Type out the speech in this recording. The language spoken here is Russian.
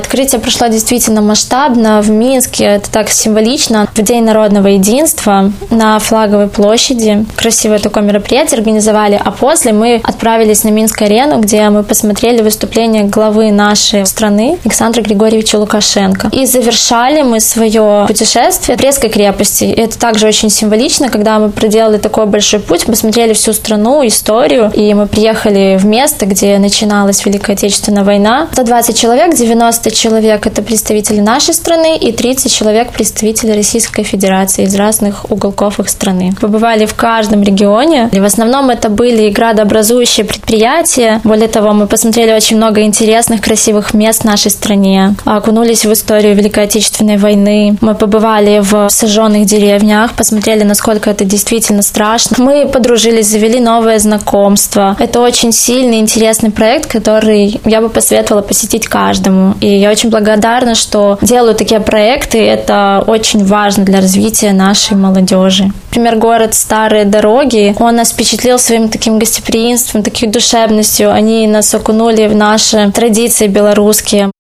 Открытие прошло действительно масштабно. В Минске это так символично. В День народного единства на Флаговой площади красивое такое мероприятие организовали, а после мы отправились на Минск-арену, где мы посмотрели выступление главы нашей страны Александра Григорьевича Лукашенко. И завершали мы свое путешествие в Брестской крепости. И это также очень символично, когда мы проделали такой большой путь, посмотрели всю страну, историю, и мы приехали в место, где начиналась Великая Отечественная война. 120 человек, 90 человек — это представители нашей страны, и 30 человек — представители Российской Федерации из разных уголков их страны. Побывали в каждом регионе, и в основном это были градообразующие предприятия. Более того, мы посмотрели очень много интересных, красивых мест в нашей стране, окунулись в историю Великой Отечественной войны. Мы побывали в сожженных деревнях, посмотрели, насколько это действительно страшно. Мы подружились, завели новое знакомство. Это очень сильный, интересный проект, который я бы посоветовала посетить каждому. И я очень благодарна, что делаю такие проекты. Это очень важно для развития нашей молодежи. Например, город Старые Дороги, он нас впечатлил своим таким гостеприимством, такой душевностью. Они нас окунули в наши традиции белорусские.